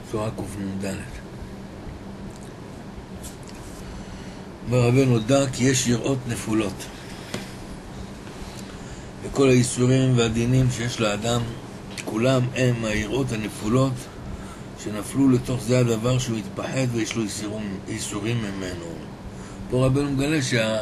שורה קנ"ד. ורבנו דע כי יש יראות נפולות, וכל האיסורים והדינים שיש לאדם, כולם הם היראות הנפולות שנפלו לתוך זה הדבר שהוא התפחד ויש לו איסורים ממנו. פה רבנו מגלה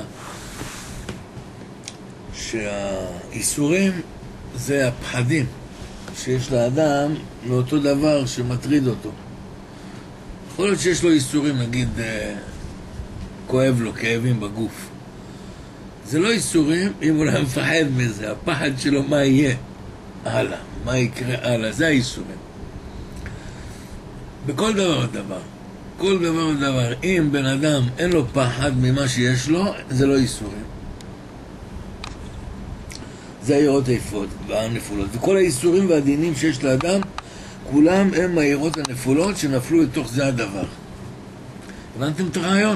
שהאיסורים זה הפחדים שיש לאדם מאותו דבר שמטריד אותו. יכול להיות שיש לו איסורים, נגיד כואב לו, כאבים בגוף. זה לא איסורים אם הוא לא מפחד מזה, הפחד שלו מה יהיה הלאה, מה יקרה הלאה, זה האיסורים. בכל דבר ודבר, כל דבר ודבר, אם בן אדם אין לו פחד ממה שיש לו, זה לא איסורים. זה היראות הנפולות. וכל האיסורים והדינים שיש לאדם, כולם הם היראות הנפולות שנפלו לתוך זה הדבר. הבנתם את הרעיון?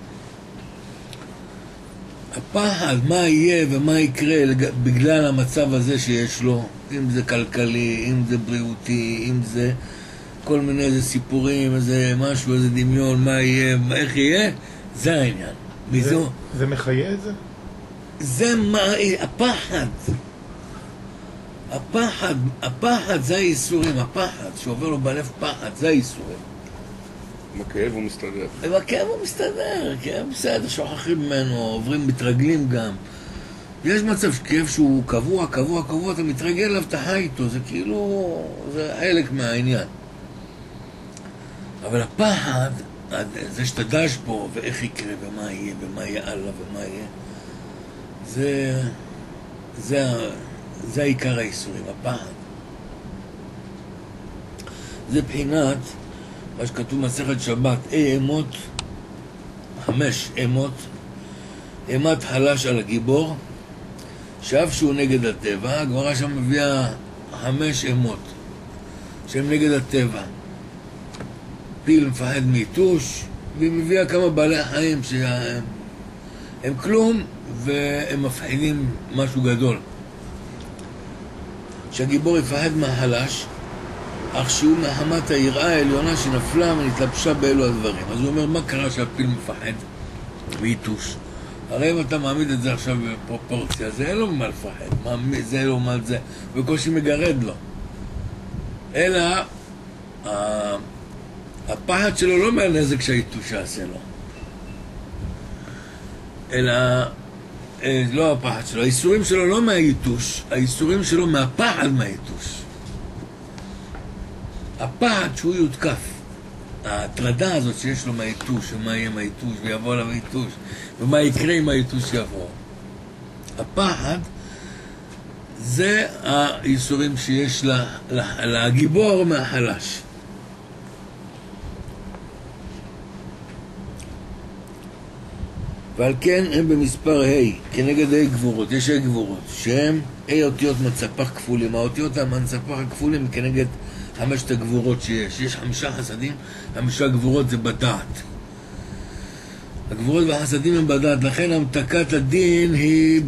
הפחד, מה יהיה ומה יקרה בגלל המצב הזה שיש לו, אם זה כלכלי, אם זה בריאותי, אם זה כל מיני איזה סיפורים, איזה משהו, איזה דמיון, מה יהיה, איך יהיה, זה העניין. זה מחיה את זה? זה מה, הפחד זה האיסורים, הפחד שעובר לו בלב פחד, זה האיסורים. בכאב הוא מסתדר. בכאב הוא מסתדר, כאב בסדר, שוכחים ממנו, עוברים, מתרגלים גם. יש מצב שכאב שהוא קבוע, אתה מתרגל אליו, אתה חי איתו, זה כאילו, זה חלק מהעניין. אבל הפחד, זה שאתה דש בו, ואיך יקרה, ומה יהיה, ומה יהיה הלאה, ומה יהיה, זה העיקר האיסורים, הפחד. זה בחינת מה שכתוב מסכת שבת, אימות, 5 אימות, אימת חלש על הגיבור, שאף שהוא נגד הטבע, הגמרא שם מביאה 5 אימות, שהם נגד הטבע. פיל מפחד מיתוש, והיא מביאה כמה בעלי חיים שהם כלום, והם מפחידים משהו גדול. שהגיבור יפחד מהחלש, אך שהוא מחמת היראה העליונה שנפלה ונתלבשה באלו הדברים. אז הוא אומר, מה קרה שהפיל מפחד ויתוש? הרי אם אתה מעמיד את זה עכשיו בפרופורציה, זה אין לו מה לפחד, זה לא מה זה, בקושי מגרד לו. אלא הפחד שלו לא מהנזק שהיתוש יעשה לו, אלא לא הפחד שלו, האיסורים שלו לא מהיתוש, האיסורים שלו מהפחד מהיתוש. הפחד שהוא יותקף, ההטרדה הזאת שיש לו מהיתוש, ומה יהיה מהיתוש, ויבוא עליו היתוש, ומה יקרה אם היתוש יבוא. הפחד זה האיסורים שיש לגיבור מהחלש. ועל כן הם במספר ה' כנגד ה' גבורות, יש ה' גבורות, שהם ה' אותיות מצפח כפולים, האותיות המצפח הכפולים כנגד 5 הגבורות שיש 5 חסדים, 5 גבורות זה בדעת. הגבורות והחסדים הם בדעת, לכן המתקת הדין היא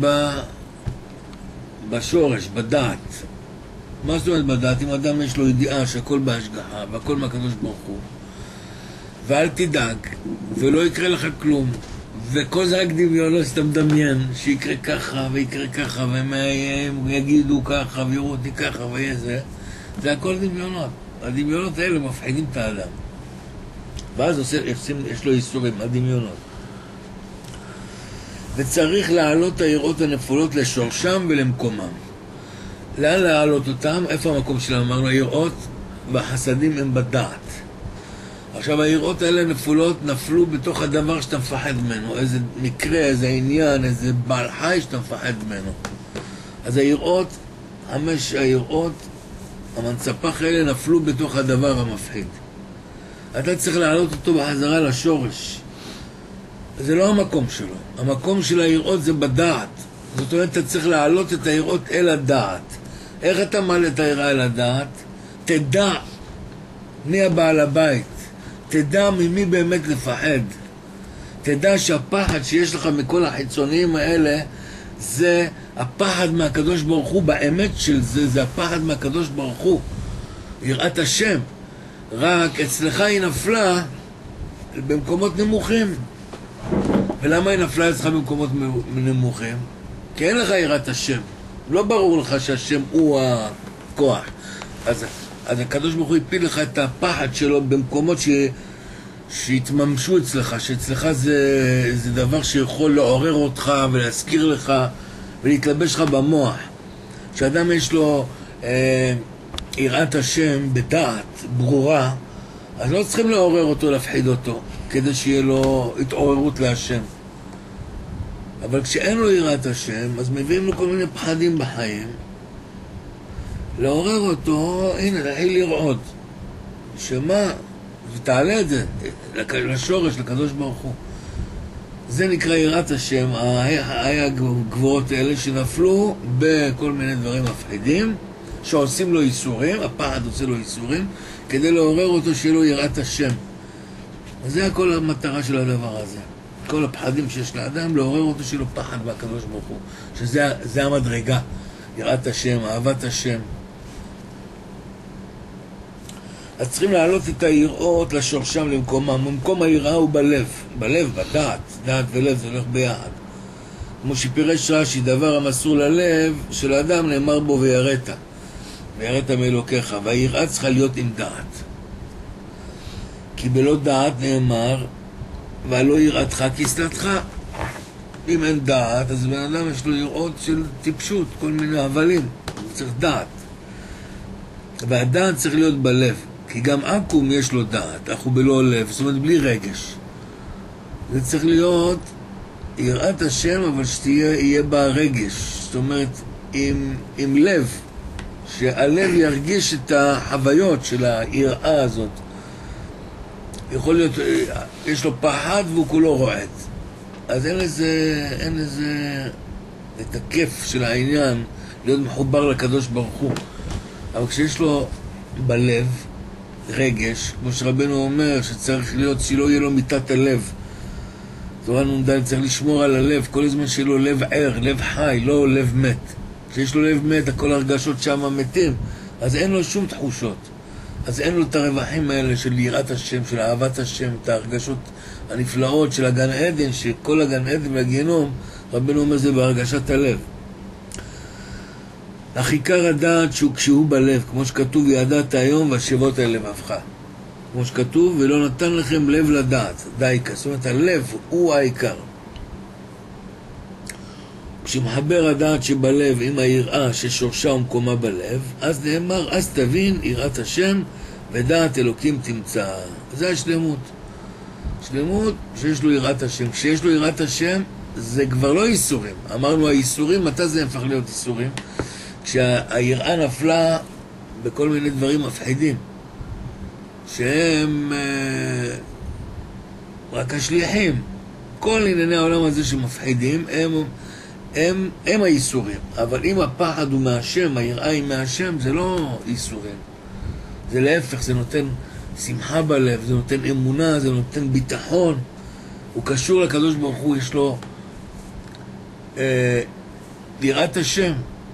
בשורש, בדעת. מה זאת אומרת בדעת? אם אדם יש לו ידיעה שהכל בהשגחה והכל מהקדוש ברוך הוא, ואל תדאג ולא יקרה לך כלום, וכל זה רק דמיונות שאתה מדמיין שיקרה ככה ויקרה ככה והם יגידו ככה ויראו אותי ככה ויהיה זה הכל דמיונות. הדמיונות האלה מפחידים את האדם, ואז יש לו איסורים, הדמיונות. וצריך להעלות היראות הנפולות לשורשם ולמקומם. לאן להעלות אותם? איפה המקום שלהם? אמרנו, היראות והחסדים הם בדעת. עכשיו היראות האלה נפולות, נפלו בתוך הדבר שאתה מפחד ממנו, איזה מקרה, איזה עניין, איזה בעל חי שאתה מפחד ממנו. אז היראות, 5 היראות המנצפח האלה נפלו בתוך הדבר המפחיד. אתה צריך להעלות אותו בחזרה לשורש. זה לא המקום שלו, המקום של היראות זה בדעת. זאת אומרת, אתה צריך להעלות את היראות אל הדעת. איך אתה מעלה את היראה אל הדעת? תדע מי הבעל הבית, תדע ממי באמת לפחד, תדע שהפחד שיש לך מכל החיצוניים האלה זה הפחד מהקדוש ברוך הוא, באמת של זה, זה הפחד מהקדוש ברוך הוא, יראת השם. רק אצלך היא נפלה במקומות נמוכים. ולמה היא נפלה אצלך במקומות נמוכים? כי אין לך יראת השם. לא ברור לך שהשם הוא הכוח. אז הקדוש ברוך הוא הפיל לך את הפחד שלו במקומות שהתממשו אצלך, שאצלך זה דבר שיכול לעורר אותך ולהזכיר לך ולהתלבש לך במוח. כשאדם יש לו יראת השם בדעת ברורה, אז לא צריכים לעורר אותו, להפחיד אותו, כדי שיהיה לו התעוררות להשם. אבל כשאין לו יראת השם, אז מביאים לו כל מיני פחדים בחיים. לעורר אותו, הנה, תתחיל לראות. שמה? ותעלה את זה לשורש, לקדוש ברוך הוא. זה נקרא יראת השם, הגבורות האלה שנפלו בכל מיני דברים מפחידים, שעושים לו איסורים, הפחד עושה לו איסורים, כדי לעורר אותו שיהיה לו יראת השם. וזה הכל המטרה של הדבר הזה. כל הפחדים שיש לאדם, לעורר אותו שיהיה לו פחד מהקדוש ברוך הוא. שזה המדרגה, יראת השם, אהבת השם. אז צריכים להעלות את היראות לשורשם למקומם. במקום היראה הוא בלב. בלב, בדעת. דעת ולב זה הולך ביחד. כמו שפירש רש"י, דבר המסור ללב של האדם נאמר בו ויראת. ויראת מאלוקיך. והיראה צריכה להיות עם דעת. כי בלא דעת נאמר, והלא יראתך כסלתך. אם אין דעת, אז בן אדם יש לו יראות של טיפשות, כל מיני הבלים. הוא צריך דעת. והדעת צריך להיות בלב. כי גם עקום יש לו דעת, אך הוא בלא לב, זאת אומרת בלי רגש. זה צריך להיות יראת השם, אבל שיהיה בה רגש. זאת אומרת, עם לב, שהלב ירגיש את החוויות של היראה הזאת. יכול להיות, יש לו פחד והוא כולו רועד. אז אין לזה את הכיף של העניין להיות מחובר לקדוש ברוך הוא. אבל כשיש לו בלב רגש, כמו שרבנו אומר, שצריך להיות, שלא יהיה לו מיטת הלב. תורה נ"ד צריך לשמור על הלב, כל הזמן שיהיה לו לב ער, לב חי, לא לב מת. כשיש לו לב מת, הכל הרגשות שם מתים, אז אין לו שום תחושות. אז אין לו את הרווחים האלה של יראת השם, של אהבת השם, את ההרגשות הנפלאות של הגן עדן, שכל הגן עדן והגיהנום, רבנו אומר זה בהרגשת הלב. אך עיקר הדעת כשהוא בלב, כמו שכתוב, ידעת היום והשבות אל לבבך. כמו שכתוב, ולא נתן לכם לב לדעת, דייקה. זאת אומרת, הלב הוא העיקר. כשמחבר הדעת שבלב עם היראה ששורשה ומקומה בלב, אז נאמר, אז תבין יראת השם ודעת אלוקים תמצא. זה השלמות. שלמות שיש לו יראת השם. כשיש לו יראת השם, זה כבר לא איסורים. אמרנו, האיסורים, מתי זה הפך להיות איסורים? כשהיראה נפלה בכל מיני דברים מפחידים, שהם רק השליחים. כל ענייני העולם הזה שמפחידים, הם האיסורים. אבל אם הפחד הוא מהשם, היראה היא מהשם, זה לא איסורים. זה להפך, זה נותן שמחה בלב, זה נותן אמונה, זה נותן ביטחון. הוא קשור לקדוש ברוך הוא, יש לו יראת השם.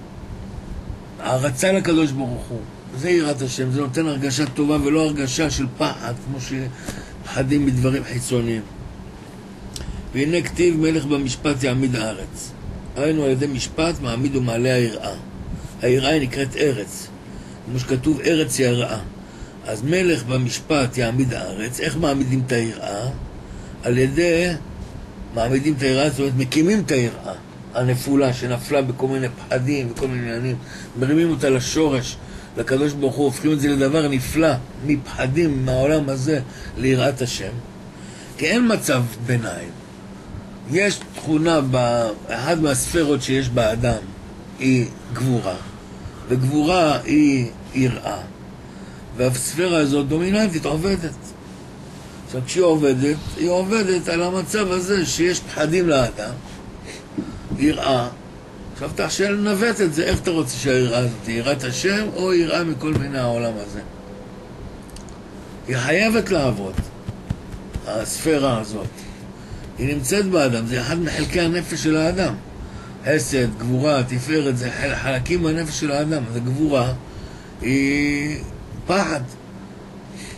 הערצה לקדוש ברוך הוא, זה יראת השם, זה נותן הרגשה טובה ולא הרגשה של פחד, כמו שפחדים בדברים חיצוניים. והנה כתיב מלך במשפט יעמיד הארץ. היינו על ידי משפט מעמיד ומעלה היראה. היראה היא נקראת ארץ, כמו שכתוב ארץ יראה. אז מלך במשפט יעמיד הארץ. איך מעמידים את היראה? על ידי מעמידים את היראה, זאת אומרת מקימים את היראה הנפולה שנפלה בכל מיני פחדים וכל מיני עניינים, מרימים אותה לשורש, לקדוש ברוך הוא, הופכים את זה לדבר נפלא, מפחדים מהעולם הזה ליראת השם. כי אין מצב ביניים. יש תכונה באחד מהספרות שיש באדם, היא גבורה, וגבורה היא יראה, והספירה הזאת דומיננטית, עובדת. עכשיו כשהיא עובדת, היא עובדת על המצב הזה שיש פחדים לאדם, יראה. עכשיו תחשב לנווט את זה, איך אתה רוצה שהיראה הזאת, יראת השם או יראה מכל מיני העולם הזה? היא חייבת לעבוד, הספירה הזאת. היא נמצאת באדם, זה אחד מחלקי הנפש של האדם. חסד, גבורה, תפארת, זה חלקים בנפש של האדם. אז הגבורה היא פחד.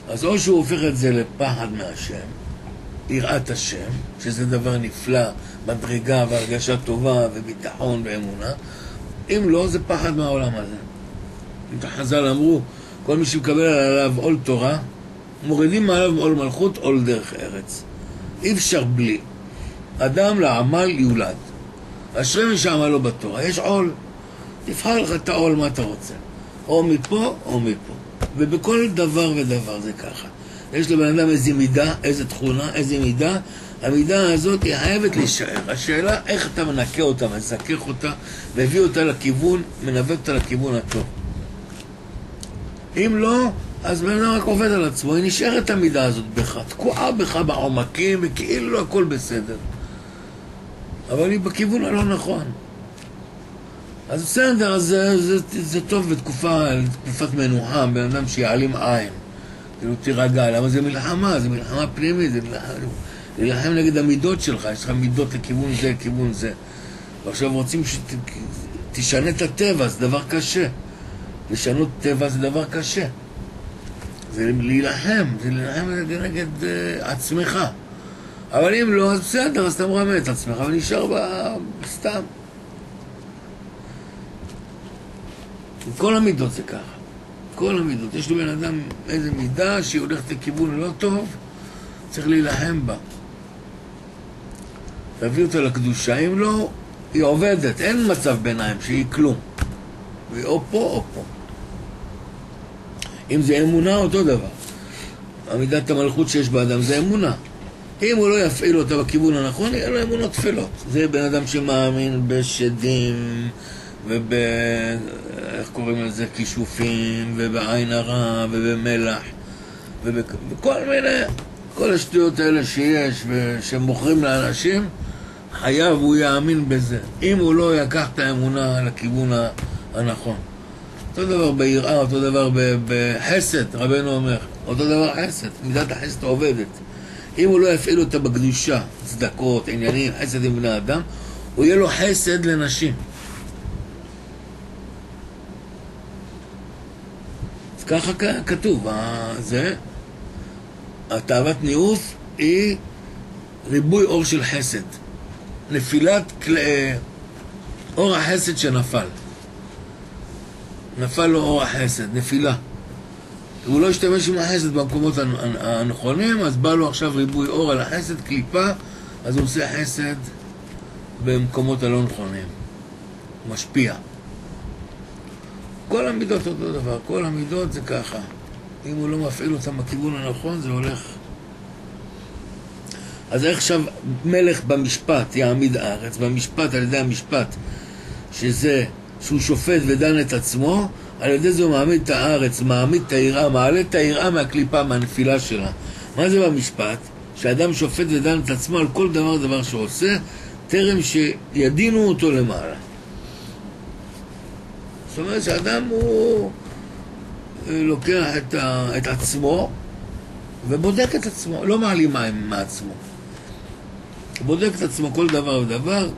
אז או שהוא הופך את זה לפחד מהשם, יראת השם, שזה דבר נפלא, מדרגה והרגשה טובה וביטחון ואמונה. אם לא, זה פחד מהעולם הזה. אם חז"ל אמרו, כל מי שמקבל עליו עול תורה, מורידים מעליו עול מלכות, עול דרך ארץ. אי אפשר בלי. אדם לעמל יולד. אשרי מי שעמלו בתורה. יש עול. תבחר לך את העול מה אתה רוצה. או מפה או מפה. ובכל דבר ודבר זה ככה. יש לבן אדם איזו מידה, איזו תכונה, איזו מידה. המידה הזאת היא חייבת להישאר. השאלה איך אתה מנקה אותה, מזכך אותה, מביא אותה לכיוון, מנווט אותה לכיוון הטוב. אם לא, אז בן אדם רק עובד על עצמו, היא נשארת המידה הזאת בך, תקועה בך בעומקים, וכאילו לא הכל בסדר. אבל היא בכיוון הלא נכון. אז בסדר, אז זה טוב בתקופת מנוחה, בן אדם שיעלים עין, כאילו תירגע, למה זה מלחמה? זה מלחמה פנימית, זה להילחם נגד המידות שלך, יש לך מידות לכיוון זה, לכיוון זה. ועכשיו רוצים שתשנה את הטבע, זה דבר קשה. לשנות טבע זה דבר קשה. זה להילחם, זה להילחם נגד עצמך. אבל אם לא, אז בסדר, אז אתה מרמה את עצמך, ונשאר סתם. כל המידות זה ככה. כל המידות. יש לו בן אדם איזה מידה שהיא הולכת לכיוון לא טוב, צריך להילחם בה. להביא אותה לקדושה, אם לא, היא עובדת. אין מצב ביניים שהיא כלום. והיא או פה או פה. אם זה אמונה, אותו דבר. עמידת המלכות שיש באדם זה אמונה. אם הוא לא יפעיל אותה בכיוון הנכון, יהיה לו אמונות תפלות. זה בן אדם שמאמין בשדים, איך קוראים לזה? כישופים, ובעין הרע, ובמלח, ובכל מיני, כל השטויות האלה שיש, ושמוכרים לאנשים, חייב הוא יאמין בזה. אם הוא לא יקח את האמונה לכיוון הנכון. אותו דבר ביראה, אותו דבר בחסד, רבנו אומר, אותו דבר חסד, מידת החסד עובדת. אם הוא לא יפעיל אותה בקדושה, צדקות, עניינים, חסד עם בני אדם, הוא יהיה לו חסד לנשים. אז ככה כתוב, התאוות ניאוף היא ריבוי אור של חסד. נפילת אור החסד שנפל. נפל לו אור החסד, נפילה. הוא לא השתמש עם החסד במקומות הנכונים, אז בא לו עכשיו ריבוי אור על החסד, קליפה, אז הוא עושה חסד במקומות הלא נכונים. הוא משפיע. כל המידות אותו דבר, כל המידות זה ככה. אם הוא לא מפעיל אותם בכיוון הנכון, זה הולך. אז איך עכשיו מלך במשפט יעמיד הארץ, במשפט על ידי המשפט, שזה שהוא שופט ודן את עצמו, על ידי זה הוא מעמיד את הארץ, מעמיד את היראה, מעלה את היראה מהקליפה, מהנפילה שלה. מה זה במשפט? שאדם שופט ודן את עצמו על כל דבר שעושה, טרם שידינו אותו למעלה. זאת אומרת שאדם הוא לוקח את עצמו ובודק את עצמו, לא מעלים מים מעצמו. בודק את עצמו כל דבר ודבר.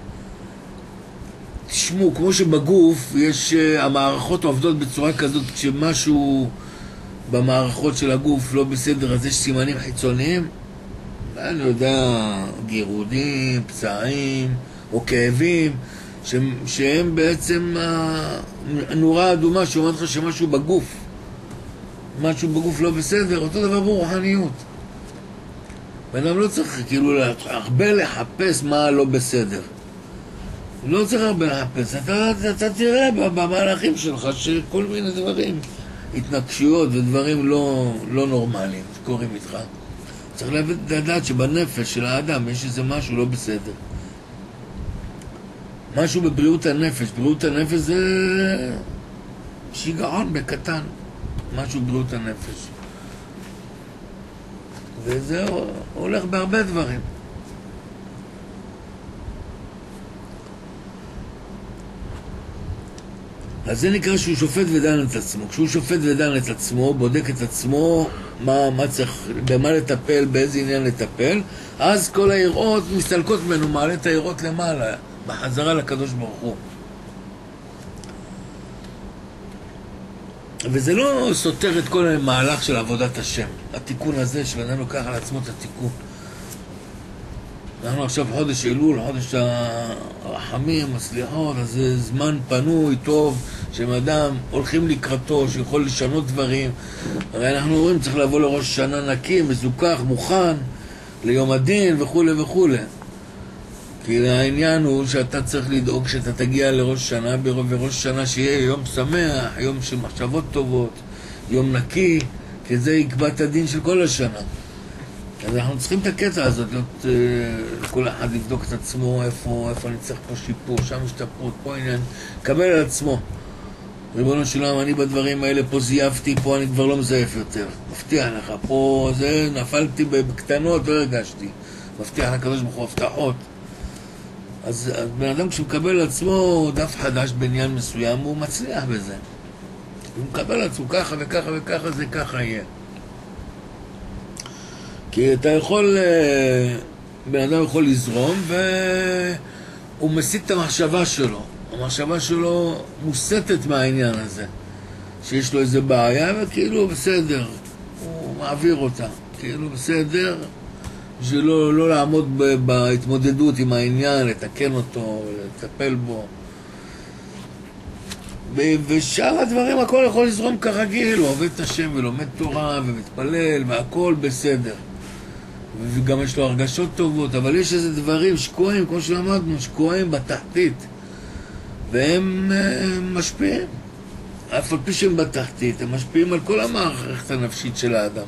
תשמעו, כמו שבגוף יש, המערכות עובדות בצורה כזאת, כשמשהו במערכות של הגוף לא בסדר, אז יש סימנים חיצוניים, אני יודע, גירודים, פצעים או כאבים, שהם בעצם הנורה האדומה שאומרת לך שמשהו בגוף, משהו בגוף לא בסדר. אותו דבר ברוחניות. ואדם לא צריך כאילו הרבה לחפש מה לא בסדר. לא צריך הרבה לחפש. אתה תראה במהלכים שלך שכל מיני דברים, התנגשויות ודברים לא נורמליים שקורים איתך. צריך לדעת שבנפש של האדם יש איזה משהו לא בסדר. משהו בבריאות הנפש. בריאות הנפש זה שיגעון בקטן. משהו בבריאות הנפש. וזה הולך בהרבה דברים. אז זה נקרא שהוא שופט ודן את עצמו. כשהוא שופט ודן את עצמו, בודק את עצמו, מה צריך, במה לטפל, באיזה עניין לטפל, אז כל היראות מסתלקות ממנו, מעלה את היראות למעלה, בחזרה לקדוש ברוך הוא. וזה לא סותר את כל המהלך של עבודת השם. התיקון הזה שבן לוקח על עצמו את התיקון. אנחנו עכשיו חודש אלול, חודש הרחמים, הסליחות, אז זה זמן פנוי, טוב, שאדם הולכים לקראתו, שיכול לשנות דברים. הרי אנחנו אומרים, צריך לבוא לראש שנה נקי, מזוכח, מוכן, ליום הדין וכו' וכו'. כי העניין הוא שאתה צריך לדאוג שאתה תגיע לראש שנה, וראש שנה שיהיה יום שמח, יום של מחשבות טובות, יום נקי, כי זה יקבע את הדין של כל השנה. אז אנחנו צריכים את הקטע הזאת, כל אחד לבדוק את עצמו, איפה אני צריך פה שיפור, שם השתפרות, פה עניין, קבל על עצמו. ריבונו של עולם, אני בדברים האלה, פה זייפתי, פה אני כבר לא מזייף יותר. מבטיח לך, פה זה, נפלתי בקטנות, לא הרגשתי. מבטיח לקדוש ברוך הוא הבטחות. אז בן אדם כשהוא מקבל על עצמו דף חדש בעניין מסוים, הוא מצליח בזה. הוא מקבל על עצמו ככה וככה וככה, זה ככה יהיה. כי אתה יכול, בן אדם יכול לזרום והוא מסיט את המחשבה שלו. המחשבה שלו מוסתת מהעניין הזה. שיש לו איזה בעיה וכאילו בסדר, הוא מעביר אותה. כאילו בסדר, בשביל לא לעמוד בהתמודדות עם העניין, לתקן אותו, לטפל בו. ושאר הדברים הכל יכול לזרום כרגיל, הוא עובד את השם ולומד תורה ומתפלל והכל בסדר. וגם יש לו הרגשות טובות, אבל יש איזה דברים שקועים, כמו שלמדנו, שקועים בתחתית. והם משפיעים. אף על פי שהם בתחתית, הם משפיעים על כל המערכת הנפשית של האדם.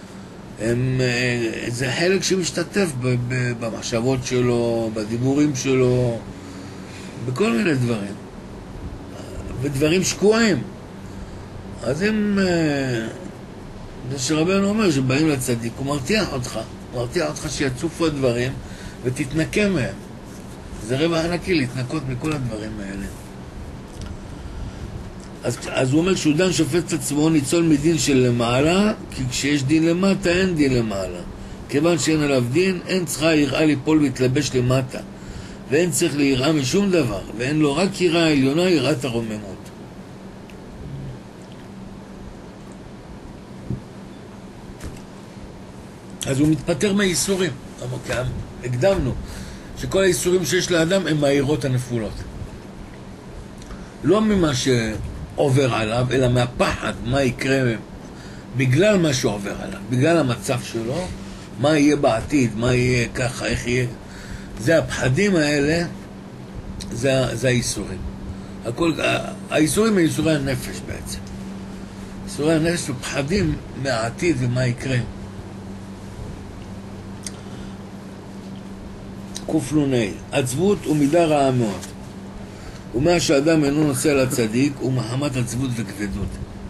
זה חלק שמשתתף במחשבות שלו, בדיבורים שלו, בכל מיני דברים. ודברים שקועים. אז הם... זה שרבנו אומר שבאים לצדיק, הוא מרתיח אותך שיצופו הדברים ותתנקה מהם. זה רווח ענקי להתנקות מכל הדברים האלה. אז הוא אומר שהוא דן שופט את עצמו ניצול מדין של למעלה, כי כשיש דין למטה אין דין למעלה. כיוון שאין עליו דין, אין צריכה יראה ליפול ולהתלבש למטה. ואין צריך ליראה משום דבר, ואין לו רק יראה עליונה, יראת הרוממות. אז הוא מתפטר מהאיסורים. הקדמנו שכל האיסורים שיש לאדם הם מהעירות הנפולות. לא ממה שעובר עליו, אלא מהפחד, מה יקרה בגלל מה שעובר עליו, בגלל המצב שלו, מה יהיה בעתיד, מה יהיה ככה, איך יהיה. זה הפחדים האלה, זה האיסורים. האיסורים הם איסורי הנפש בעצם. איסורי הנפש ופחדים מהעתיד ומה יקרה. קופלוני, עצבות ומידה רעה מאוד. ומה שאדם אינו נוסע לצדיק הוא מחמת עצבות וכבדות.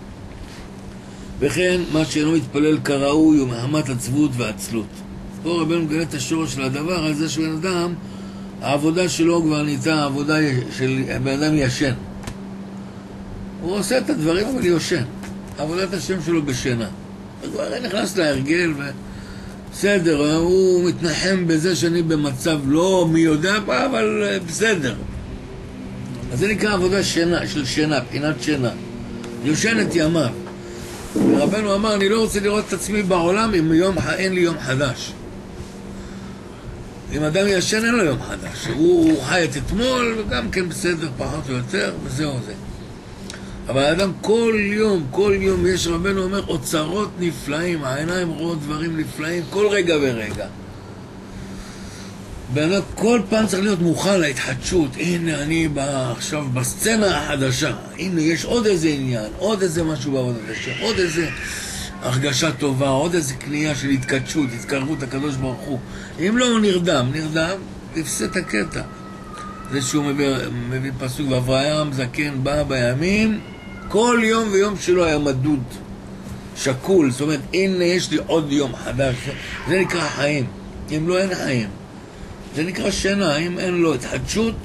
וכן מה שאינו מתפלל כראוי הוא מחמת עצבות ועצלות. פה רבנו מגלה את השורש של הדבר הזה שבן אדם, העבודה שלו כבר נהייתה עבודה של בן אדם ישן. הוא עושה את הדברים אבל יושן. עבודת השם שלו בשינה. הוא כבר נכנס להרגל בסדר, הוא מתנחם בזה שאני במצב לא מי יודע מה, אבל בסדר. אז זה נקרא עבודה שינה, של שינה, בחינת שינה. יושן את ימיו. ורבנו אמר, אני לא רוצה לראות את עצמי בעולם אם אין לי יום חדש. אם אדם ישן אין לו יום חדש. הוא חי את אתמול וגם כן בסדר, פחות או יותר, וזהו זה. אבל האדם כל יום יש, רבנו אומר, אוצרות נפלאים, העיניים רואות דברים נפלאים כל רגע ורגע. באדם כל פעם צריך להיות מוכן להתחדשות. הנה אני עכשיו בסצנה החדשה, הנה יש עוד איזה עניין, עוד איזה משהו בעבודת השם, עוד איזה הרגשה טובה, עוד איזה קנייה של התקדשות, התקרבות הקדוש ברוך הוא. אם לא הוא נרדם, יפסה את הקטע. זה שהוא מביא פסוק, ואברהם זקן בא בימים, כל יום ויום שלו היה מדוד, שקול. זאת אומרת, הנה יש לי עוד יום חדש. זה נקרא חיים. אם לא, אין חיים. זה נקרא שינה. אם אין לו התחדשות,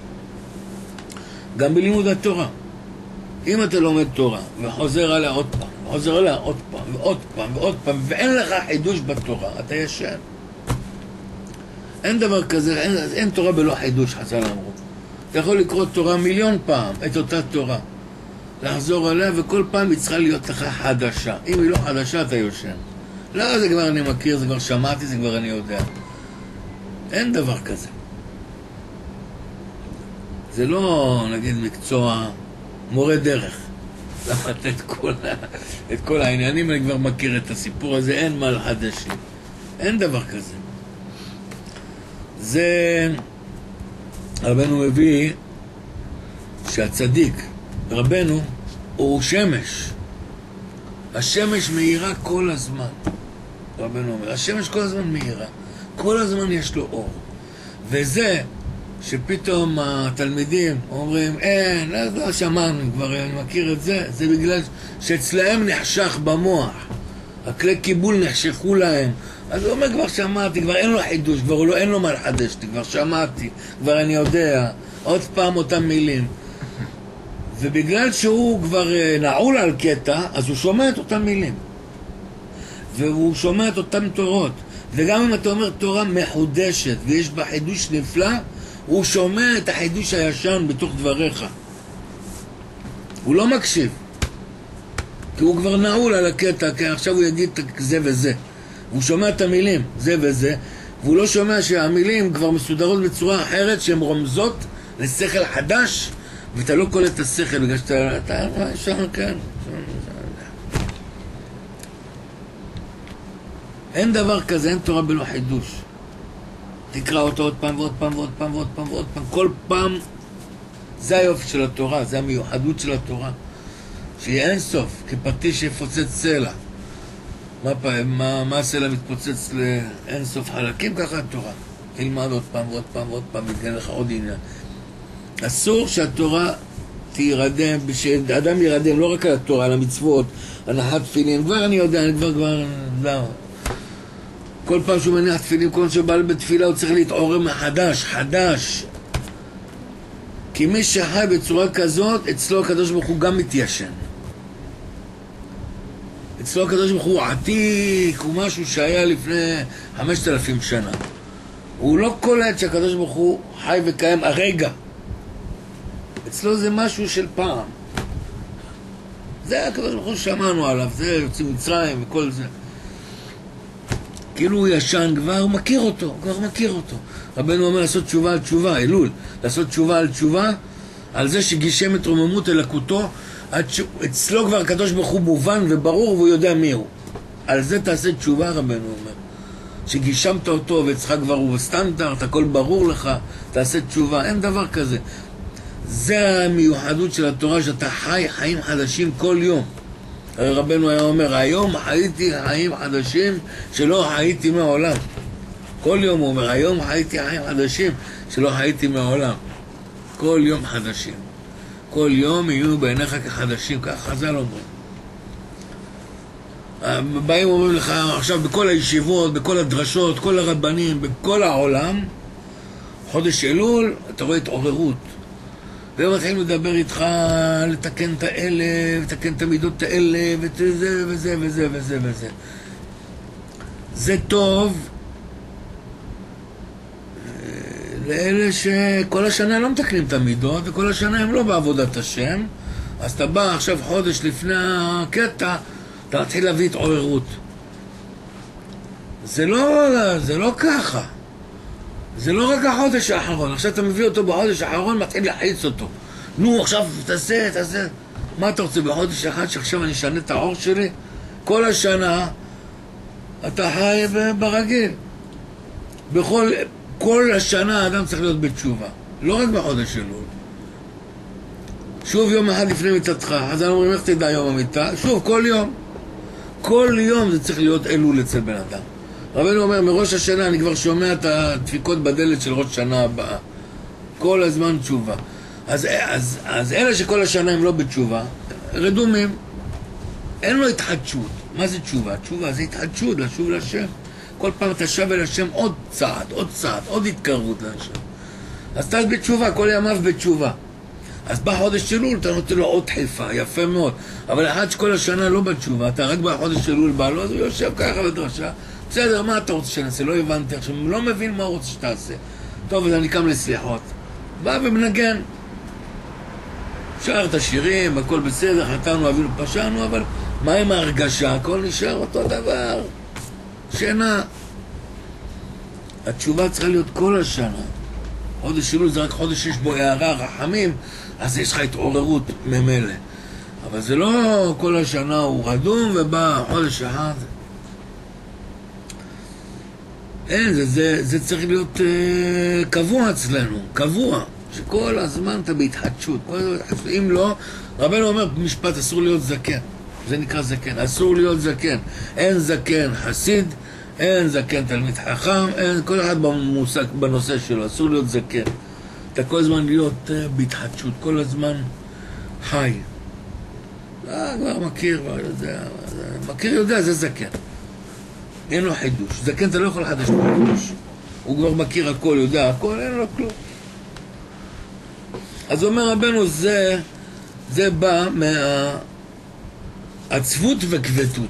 גם בלימוד התורה. אם אתה לומד תורה וחוזר עליה עוד פעם, וחוזר עליה עוד פעם ועוד פעם ועוד פעם, ואין לך חידוש בתורה, אתה ישן. אין דבר כזה, אין תורה בלא חידוש, חז"ל אמרו. אתה יכול לקרוא תורה מיליון פעם, את אותה תורה. לחזור עליה, וכל פעם היא צריכה להיות לך חדשה. אם היא לא חדשה, אתה יושן. לא, זה כבר אני מכיר, זה כבר שמעתי, זה כבר אני יודע. אין דבר כזה. זה לא, נגיד, מקצוע מורה דרך. למדת את כל העניינים, אני כבר מכיר את הסיפור הזה, אין מה לחדש לי. אין דבר כזה. זה, רבנו מביא שהצדיק, רבנו, הוא שמש. השמש מאירה כל הזמן. רבנו אומר, השמש כל הזמן מאירה. כל הזמן יש לו אור. וזה שפתאום התלמידים אומרים, אין, לא שמענו, כבר אני מכיר את זה, זה בגלל שאצלהם נחשך במוח. הכלי קיבול נחשכו להם. אז הוא אומר, כבר שמעתי, כבר אין לו חידוש, כבר אין לו מה לחדש, כבר שמעתי, כבר אני יודע, עוד פעם אותם מילים. ובגלל שהוא כבר נעול על קטע, אז הוא שומע את אותם מילים. והוא שומע את אותם תורות. וגם אם אתה אומר תורה מחודשת, ויש בה חידוש נפלא, הוא שומע את החידוש הישן בתוך דבריך. הוא לא מקשיב. כי הוא כבר נעול על הקטע, כי עכשיו הוא יגיד זה וזה. הוא שומע את המילים, זה וזה, והוא לא שומע שהמילים כבר מסודרות בצורה אחרת, שהן רומזות לשכל חדש, ואתה לא קולט את השכל, בגלל שאתה שם כאן. אין דבר כזה, אין תורה בלא חידוש. תקרא אותו עוד פעם ועוד פעם ועוד פעם ועוד פעם ועוד פעם. כל פעם זה היופי של התורה, זה המיוחדות של התורה. שיהיה אין סוף, כפטיש שיפוצץ סלע. מה הסלע מתפוצץ לאין סוף חלקים? ככה התורה. תלמד עוד פעם ועוד פעם ועוד פעם, יתגן לך עוד עניין. אסור שהתורה תירדם, שאדם ירדם לא רק על התורה, על המצוות, הנחת תפילין. כבר אני יודע, אני כבר, לא. כל פעם שהוא מניח תפילין, כל פעם שבא בתפילה הוא צריך להתעורר מחדש, חדש. כי מי שחי בצורה כזאת, אצלו הקדוש ברוך הוא גם מתיישן. אצלו הקדוש ברוך הוא עתיק, הוא משהו שהיה לפני 5,000 שנה. הוא לא קולט שהקדוש ברוך הוא חי וקיים הרגע. אצלו זה משהו של פעם. זה הקדוש ברוך הוא שמענו עליו, זה יוצאים מצרים וכל זה. כאילו הוא ישן כבר, הוא מכיר אותו, כבר מכיר אותו. רבנו אומר לעשות תשובה על תשובה, אלול, לעשות תשובה על תשובה, על זה שגישם את רוממות אלוקותו, אצלו כבר הקדוש ברוך הוא מובן וברור והוא יודע מי הוא. על זה תעשה תשובה, רבנו אומר. שגישמת אותו ואצלך כבר הוא בסטנדרט, הכל ברור לך, תעשה תשובה, אין דבר כזה. זה המיוחדות של התורה, שאתה חי חיים חדשים כל יום. רבנו היה אומר, היום חייתי חיים חדשים שלא חייתי מעולם. כל יום הוא אומר, היום חייתי חיים חדשים שלא חייתי מעולם. כל יום חדשים. כל יום יהיו בעיניך כחדשים, כך חז"ל אומרים. באים אומרים לך עכשיו בכל הישיבות, בכל הדרשות, כל הרבנים, בכל העולם, חודש אלול, אתה רואה התעוררות. והם מתחילים לדבר איתך, לתקן את האלה, לתקן את המידות האלה, וזה וזה וזה וזה וזה. זה טוב לאלה שכל השנה לא מתקנים את המידות, וכל השנה הם לא בעבודת השם, אז אתה בא עכשיו חודש לפני הקטע, אתה מתחיל להביא התעוררות. זה לא ככה. זה לא רק החודש האחרון, עכשיו אתה מביא אותו בחודש האחרון, מתחיל להחיץ אותו. נו, עכשיו תעשה. מה אתה רוצה בחודש אחד שעכשיו אני אשנה את האור שלי? כל השנה אתה חי ברגיל. כל השנה האדם צריך להיות בתשובה. לא רק בחודש אלול. שוב יום אחד לפני מיטתך, אז אני אומרים, איך תדע יום המיטה? שוב, כל יום. כל יום זה צריך להיות אלול אצל בן אדם. רבנו אומר, מראש השנה אני כבר שומע את הדפיקות בדלת של ראש שנה הבאה. כל הזמן תשובה. אז אלה שכל השנה הם לא בתשובה, רדומים. אין לו התחדשות. מה זה תשובה? תשובה זה התחדשות, לשוב לשם. כל פעם אתה שב אל השם עוד צעד, עוד התקרבות לשם. אז אתה בתשובה, כל ימיו בתשובה. אז בחודש אלול אתה נותן לו עוד דחיפה, יפה מאוד. אבל אחד שכל השנה לא בתשובה, אתה רק בחודש אלול בא לו, אז הוא יושב ככה בדרשה. בסדר, מה אתה רוצה שנעשה? לא הבנתי עכשיו, לא מבין מה הוא רוצה שתעשה. טוב, אז אני קם לסליחות. בא ומנגן. שר את השירים, הכל בסדר, חטאנו, אבינו, פשענו, אבל מה עם ההרגשה? הכל נשאר אותו דבר. שינה. התשובה צריכה להיות כל השנה. חודש אלול זה רק חודש שיש בו הערה, רחמים, אז יש לך התעוררות ממילא. אבל זה לא כל השנה הוא רדום ובא חודש אחד. אין, זה צריך להיות קבוע אצלנו, קבוע, שכל הזמן אתה בהתחדשות. אם לא, רבנו אומר במשפט אסור להיות זקן, זה נקרא זקן, אסור להיות זקן. אין זקן חסיד, אין זקן תלמיד חכם, אין, כל אחד במושג, בנושא שלו, אסור להיות זקן. אתה כל הזמן להיות בהתחדשות, כל הזמן חי. כבר מכיר, יודע, זה זקן. אין לו חידוש. זקן אתה לא יכול לחדש לו חידוש. הוא כבר מכיר הכל, יודע הכל, אין לו כלום. אז אומר רבנו, זה בא מהעצבות וכבדות.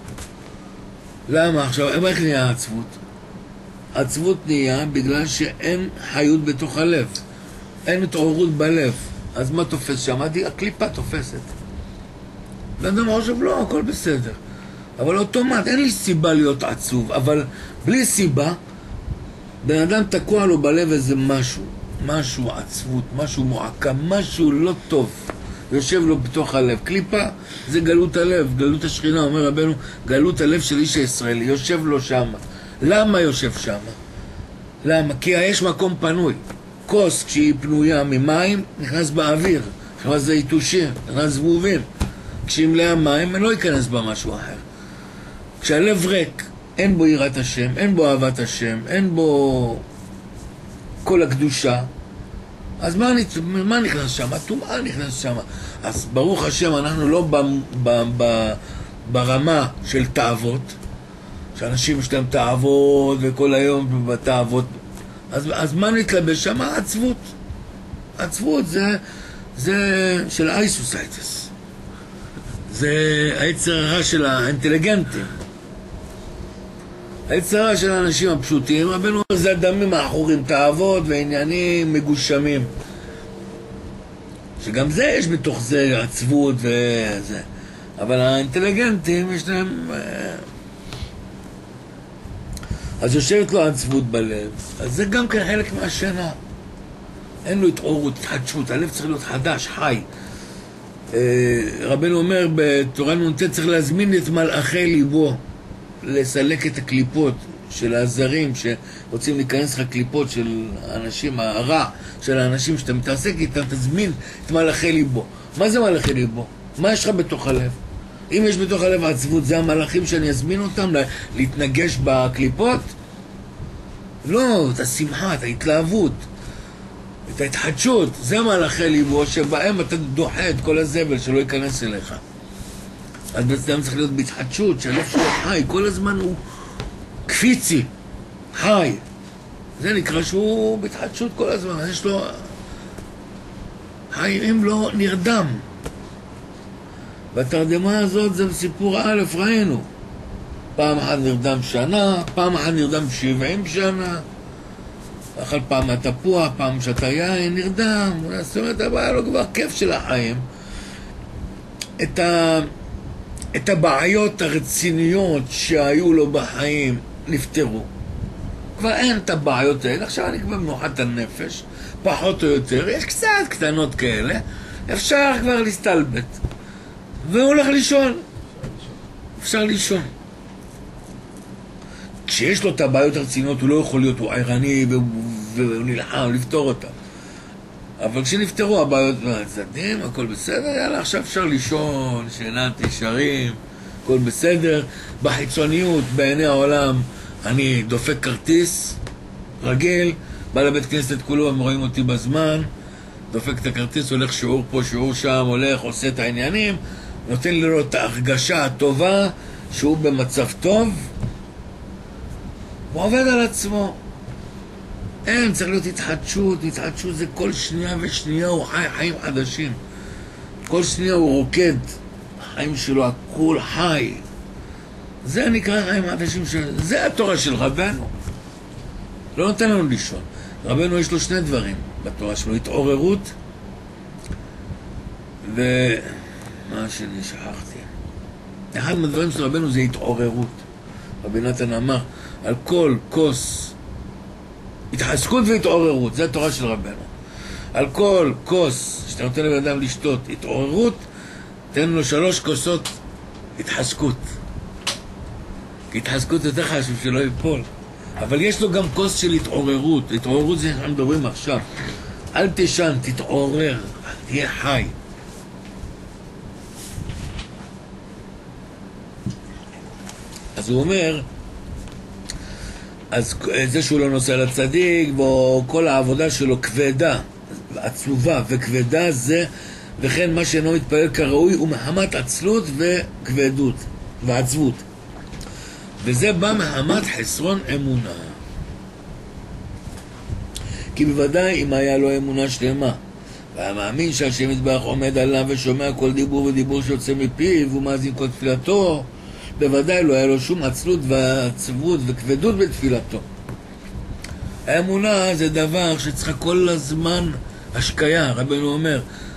למה עכשיו? איך נהיה העצבות? העצבות נהיה בגלל שאין חיות בתוך הלב. אין התעוררות בלב. אז מה תופס שם? הקליפה תופסת. ואדם חושב, לא, הכל בסדר. אבל אוטומט, אין לי סיבה להיות עצוב, אבל בלי סיבה, בן אדם תקוע לו בלב איזה משהו עצבות, משהו מועקה, משהו לא טוב, יושב לו בתוך הלב. קליפה זה גלות הלב, גלות השכינה, אומר רבנו, גלות הלב של איש הישראלי, יושב לו שם. למה יושב שם? למה? כי יש מקום פנוי. כוס כשהיא פנויה ממים, נכנס באוויר, נכנס זיתושים, נכנס זבובים. כשהיא מלאה מים, לא ייכנס בה משהו אחר. כשהלב ריק, אין בו יראת השם, אין בו אהבת השם, אין בו כל הקדושה, אז מה נכנס שם? הטומאה נכנס שם. אז ברוך השם, אנחנו לא ברמה של תאוות, שאנשים יש להם תאוות וכל היום בתאוות. אז מה נתלבש שם? עצבות. עצבות זה של אייסוסייטס. זה היצר הרע של האינטליגנטים. היצר הרע של האנשים הפשוטים, רבנו אומר, זה הדמים האחורים, תאוות ועניינים מגושמים. שגם זה יש בתוך זה עצבות וזה. אבל האינטליגנטים יש להם... אז יושבת לו עצבות בלב. אז זה גם כן חלק מהשינה. אין לו התעוררות, התחדשות. הלב צריך להיות חדש, חי. רבנו אומר בתורה נ"ט צריך להזמין את מלאכי ליבו לסלק את הקליפות של הזרים שרוצים להיכנס לך, קליפות של האנשים, הרע של האנשים שאתה מתעסק איתם, תזמין את מלאכי ליבו. מה זה מלאכי ליבו? מה יש לך בתוך הלב? אם יש בתוך הלב עצבות, זה המלאכים שאני אזמין אותם להתנגש בקליפות? לא, את השמחה, את ההתלהבות, את ההתחדשות, זה מלאכי ליבו שבהם אתה דוחה את כל הזבל שלא ייכנס אליך. אז בעצם צריך להיות בהתחדשות, שהלב שלו חי, כל הזמן הוא קפיצי, חי. זה נקרא שהוא בהתחדשות כל הזמן, אז יש לו חי, אם לא נרדם. והתרדמה הזאת זה בסיפור א', ראינו. פעם אחת נרדם שנה, פעם אחת נרדם 70 שנה, אכל פעם התפוח, פעם שתה יין, נרדם. זאת אומרת, היה לו כבר כיף של החיים. את הבעיות הרציניות שהיו לו בחיים נפטרו. כבר אין את הבעיות האלה, עכשיו אני כבר מנוחת הנפש, פחות או יותר, יש קצת קטנות כאלה, אפשר כבר להסתלבט. והוא הולך לישון. אפשר לישון. כשיש לו את הבעיות הרצינות, הוא לא יכול להיות, הוא עירני והוא נלחם לפתור אותה. אבל כשנפתרו הבעיות והצדדים, הכל בסדר, יאללה, עכשיו אפשר לישון, שינת ישרים, הכל בסדר. בחיצוניות, בעיני העולם, אני דופק כרטיס, רגיל, בא לבית כנסת כולו, הם רואים אותי בזמן, דופק את הכרטיס, הולך שיעור פה, שיעור שם, הולך, עושה את העניינים, נותן לראות את ההרגשה הטובה, שהוא במצב טוב, הוא עובד על עצמו. אין, צריך להיות התחדשות. התחדשות זה כל שנייה ושנייה הוא חי חיים חדשים. כל שנייה הוא רוקד. החיים שלו הכל חי. זה נקרא חיים חדשים. זה התורה של רבנו. לא נותן לנו לישון. רבנו יש לו שני דברים בתורה שלו. התעוררות ומה שאני שכחתי, אחד מהדברים של רבנו זה התעוררות. רבי נתן אמר על כל כוס התחזקות והתעוררות, זה התורה של רבנו. על כל כוס שאתה נותן לבן אדם לשתות התעוררות, תן לו 3 כוסות התחזקות, כי התחזקות יותר חשוב שלא ייפול. אבל יש לו גם כוס של התעוררות. התעוררות זה אנחנו מדברים עכשיו. אל תשן, תתעורר, תהיה חי. אז הוא אומר, אז זה שהוא לא נוסע לצדיק, וכל העבודה שלו כבדה, עצובה וכבדה זה, וכן מה שאינו מתפלל כראוי הוא מחמת עצלות וכבדות ועצבות. וזה בא מחמת חסרון אמונה. כי בוודאי אם היה לו אמונה שלמה, והיה מאמין שהשם יתברך עומד עליו ושומע כל דיבור ודיבור שיוצא מפיו ומאזין כל תפילתו, בוודאי לא היה לו שום עצלות ועצבות וכבדות בתפילתו. האמונה זה דבר שצריך כל הזמן השקיה. רבנו אומר,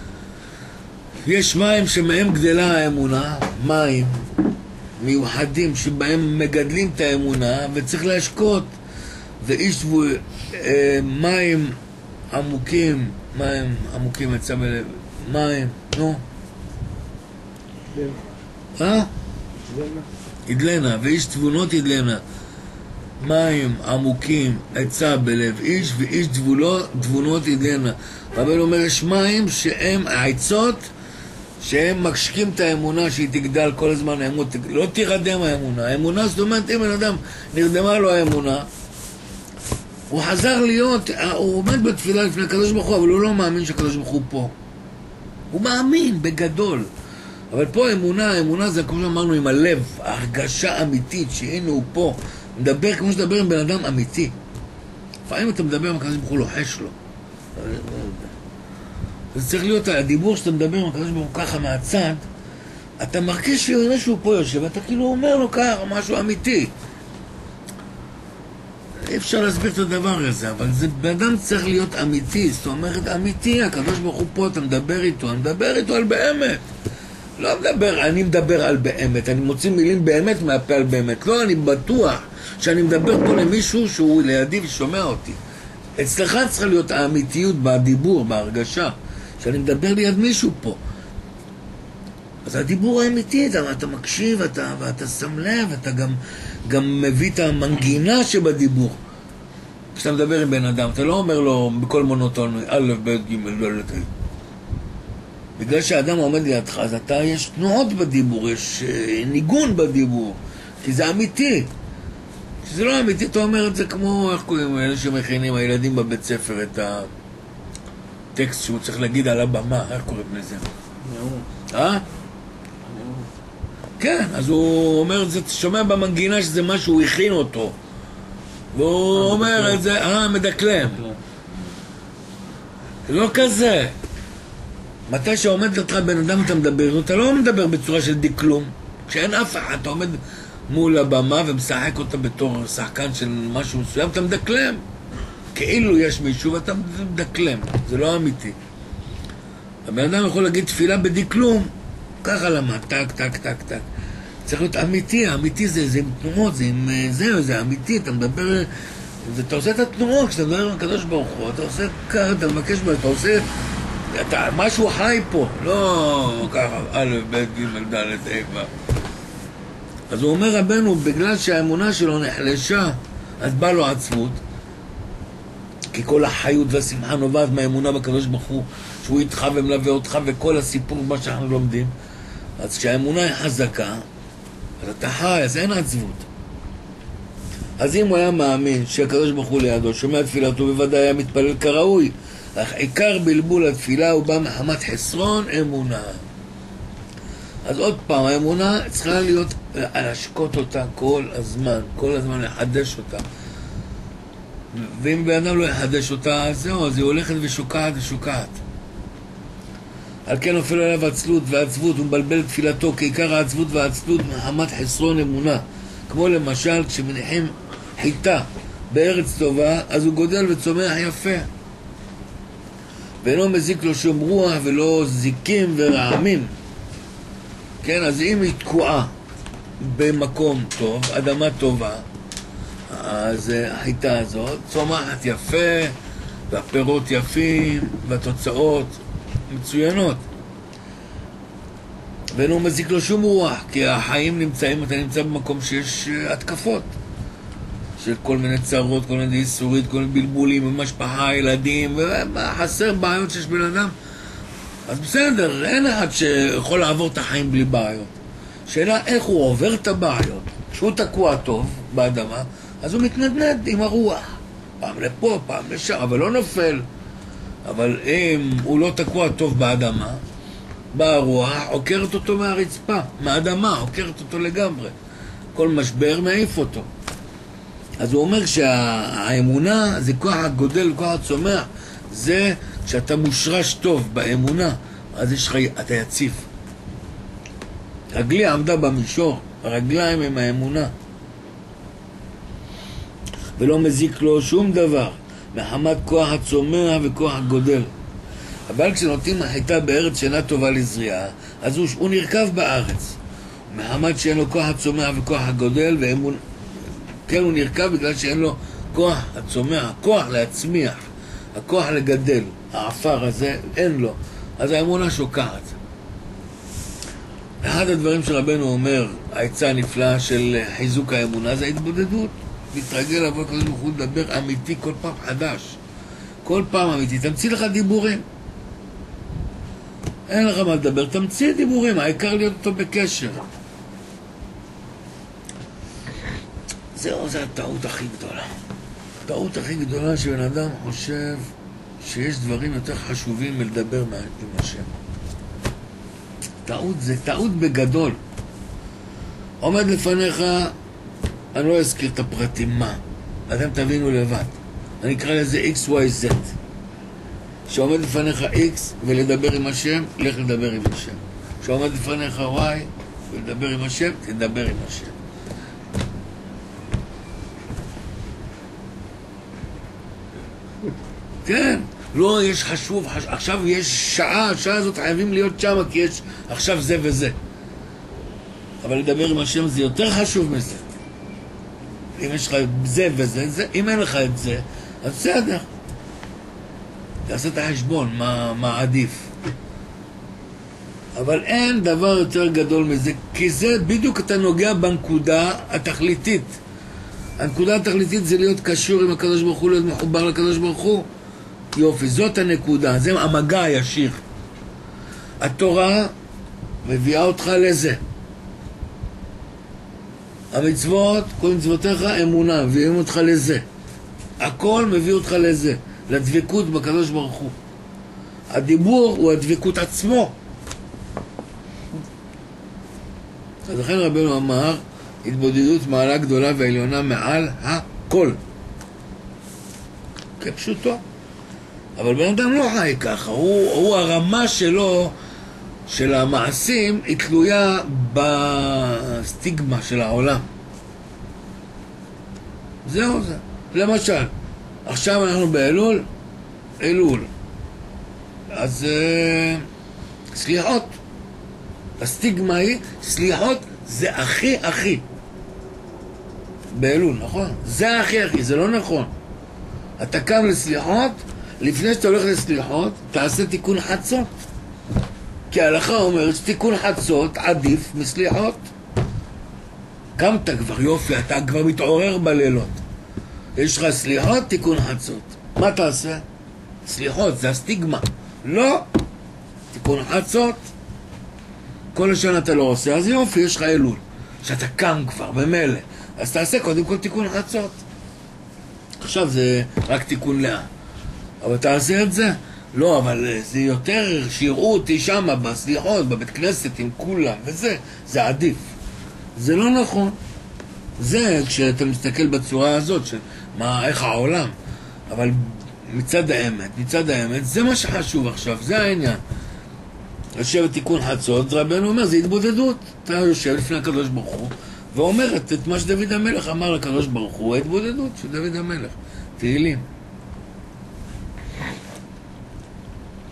יש מים שמהם גדלה האמונה, מים מיוחדים שבהם מגדלים את האמונה וצריך להשקות. ואיש מים עמוקים, מים עמוקים יצא בלב, מים, נו? ידלנה, ואיש תבונות ידלנה, מים עמוקים יצא בלב איש, ואיש תבונות ידלנה. רבנו אומר, יש מים שהם העצות שהם מקשקים את האמונה שהיא תגדל כל הזמן, לא תירדם האמונה. האמונה זאת אומרת, אם בן אדם נרדמה לו האמונה, הוא חזר להיות, הוא עומד בתפילה לפני הקדוש ברוך הוא, אבל הוא לא מאמין שהקדוש ברוך הוא פה. הוא מאמין בגדול. אבל פה אמונה זה כמו שאמרנו עם הלב, הרגשה אמיתית שהנה הוא פה. מדבר כמו שדבר עם בן אדם אמיתי. לפעמים אתה מדבר עם הקדוש ברוך הוא לוחש לו. זה צריך להיות הדיבור שאתה מדבר עם הקדוש ברוך הוא ככה מהצד, אתה מרגיש שהוא פה יושב, אתה כאילו אומר לו ככה משהו אמיתי. אי אפשר להסביר את הדבר הזה, אבל זה באדם צריך להיות אמיתי. זאת אומרת, אמיתי, הקדוש ברוך הוא פה, אתה מדבר איתו, אני מדבר איתו על באמת. לא מדבר, אני מדבר על באמת, אני מוציא מילים באמת מהפה על באמת. לא, אני בטוח שאני מדבר פה למישהו שהוא לידי ושומע אותי. אצלך צריכה להיות האמיתיות בדיבור, בהרגשה, שאני מדבר ליד מישהו פה. אז הדיבור האמיתי, אתה מקשיב, ואתה שם לב, אתה גם מביא את המנגינה שבדיבור. כשאתה מדבר עם בן אדם, אתה לא אומר לו בכל מונוטון, א', ב', ג', ד', ה'. בגלל שהאדם עומד לידך, אז יש תנועות בדיבור, יש ניגון בדיבור, כי זה אמיתי. כשזה לא אמיתי, אתה אומר את זה כמו, איך קוראים, אלה שמכינים, הילדים בבית ספר, את הטקסט שהוא צריך להגיד על הבמה, איך קוראים לזה? נאום. כן, אז הוא אומר את זה, שומע במנגינה שזה מה שהוא הכין אותו. והוא אומר את זה, מדקלם. לא כזה. מתי שעומד לך בן אדם אתה מדבר, אתה לא מדבר בצורה של דקלום. כשאין אף אחד, אתה עומד מול הבמה ומשחק אותה בתור שחקן של משהו מסוים, אתה מדקלם. כאילו יש מישהו ואתה מדקלם. זה לא אמיתי. הבן אדם יכול להגיד תפילה בדקלום, ככה למה, טק, טק, טק, טק. צריך להיות אמיתי, האמיתי זה עם תנועות, זה אמיתי, אתה מדבר, אתה עושה את התנועות, כשאתה מדבר עם הקדוש ברוך הוא, אתה עושה ככה, אתה מבקש, אתה עושה, משהו חי פה, לא ככה, א', ב', ג', ד', ה', ו'. אז הוא אומר רבנו, בגלל שהאמונה שלו נחלשה, אז בא לו עצבות, כי כל החיות והשמחה נובעת מהאמונה בקדוש ברוך הוא, שהוא איתך ומלווה אותך וכל הסיפור מה שאנחנו לומדים. אז כשהאמונה היא חזקה, אז אתה חי, אז אין עצבות. אז אם הוא היה מאמין שהקדוש ברוך הוא לידו, שומע תפילתו, בוודאי היה מתפלל כראוי. אך עיקר בלבול התפילה הוא בא מחמת חסרון אמונה. אז עוד פעם, האמונה צריכה להיות, להשקות אותה כל הזמן לחדש אותה. ואם בן אדם לא יחדש אותה, אז זהו, אז היא הולכת ושוקעת. על כן נופל עליו עצלות ועצבות, הוא מבלבל תפילתו, כי עיקר העצבות והעצלות מחמת חסרון אמונה. כמו למשל, כשמניחים חיטה בארץ טובה, אז הוא גודל וצומח יפה. ואינו מזיק לו שום רוח ולא זיקים ורעמים. כן, אז אם היא תקועה במקום טוב, אדמה טובה, אז החיטה הזאת צומחת יפה, והפירות יפים, והתוצאות מצוינות. ואינו מזיק לו שום רוח, כי החיים נמצאים, אתה נמצא במקום שיש התקפות. של כל מיני צרות, כל מיני איסורית, כל מיני בלבולים, משפחה, ילדים, וחסר בעיות שיש בן אדם. אז בסדר, אין אחד שיכול לעבור את החיים בלי בעיות. שאלה איך הוא עובר את הבעיות. כשהוא תקוע טוב באדמה, אז הוא מתנדנד עם הרוח. פעם לפה, פעם לשם, אבל לא נופל. אבל אם הוא לא תקוע טוב באדמה, באה הרוח, עוקרת אותו מהרצפה, מהאדמה, עוקרת אותו לגמרי. כל משבר מעיף אותו. אז הוא אומר שהאמונה זה כוח הגודל, כוח הצומח, זה כשאתה מושרש טוב באמונה, אז יש לך, אתה יציב. רגלי עמדה במישור, הרגליים עם האמונה. ולא מזיק לו שום דבר, מחמת כוח הצומח וכוח הגודל. אבל כשנותנים החיטה בארץ שאינה טובה לזריעה, אז הוא נרכב בארץ. מחמת שאין לו כוח הצומח וכוח הגודל ואמונה, כן, הוא נרכב בגלל שאין לו כוח הצומח, הכוח להצמיח, הכוח לגדל, האפר הזה אין לו, אז האמונה שוקעת. אחד הדברים שרבנו אומר, העצה הנפלאה של חיזוק האמונה, זה ההתבודדות. להתרגל לבוא כזה מוכן לדבר אמיתי כל פעם חדש, כל פעם אמיתי. תמציא לך דיבורים, אין לך מה לדבר, תמציא דיבורים, העיקר להיות אותו בקשר. זהו, זו הטעות הכי גדולה. הטעות הכי גדולה שבן אדם חושב שיש דברים יותר חשובים מלדבר עם השם. טעות, זה טעות בגדול. עומד לפניך, אני לא אזכיר את הפרטים מה, אתם תבינו לבד. אני אקרא לזה XYZ. שעומד לפניך X ולדבר עם השם, לך לדבר עם השם. שעומד לפניך Y ולדבר עם השם, תדבר עם השם. כן, לא, יש חשוב, עכשיו יש שעה, השעה הזאת חייבים להיות שם, כי יש עכשיו זה וזה. אבל לדבר עם השם זה יותר חשוב מזה. אם יש לך זה וזה, זה, אם אין לך את זה, אז בסדר. תעשה את החשבון, מה עדיף. אבל אין דבר יותר גדול מזה, כי זה בדיוק אתה נוגע בנקודה התכליתית. הנקודה התכליתית זה להיות קשור עם הקדוש ברוך הוא, להיות מחובר לקדוש ברוך הוא. יופי, זאת הנקודה, זה המגע הישיר. התורה מביאה אותך לזה. המצוות, כל מצוותיך אמונה, מביאים אותך לזה. הכל מביא אותך לזה, לדבקות בקדוש ברוך הוא. הדיבור הוא הדבקות עצמו. אז לכן רבנו אמר, התבודדות מעלה גדולה ועליונה מעל הכל. כפשוטו. אבל בן אדם לא חי ככה, הוא הרמה שלו, של המעשים, היא תלויה בסטיגמה של העולם. זהו זה. למשל, עכשיו אנחנו באלול, אלול. אז סליחות. הסטיגמה היא, סליחות זה הכי. באלול, נכון? זה הכי, זה לא נכון. אתה קם לסליחות, לפני שאתה הולך לסליחות, תעשה תיקון חצות. כי ההלכה אומרת שתיקון חצות עדיף מסליחות. קמת כבר, יופי, אתה כבר מתעורר בלילות. יש לך סליחות, תיקון חצות. מה תעשה? סליחות, זה הסטיגמה. לא. תיקון חצות. כל השנה אתה לא עושה, אז יופי, יש לך אלול. שאתה קם כבר, במילא. אז תעשה קודם כל תיקון חצות. עכשיו זה רק תיקון לאט. אבל תעשה את זה? לא, אבל זה יותר שיראו אותי שם בסליחות, בבית כנסת עם כולם, וזה, זה עדיף. זה לא נכון. זה כשאתה מסתכל בצורה הזאת, של איך העולם. אבל מצד האמת, זה מה שחשוב עכשיו, זה העניין. יושב תיקון חצות, רבנו אומר, זה התבודדות. אתה יושב לפני הקדוש ברוך הוא, ואומרת את מה שדוד המלך אמר לקדוש ברוך הוא, ההתבודדות של דוד המלך. תהילים.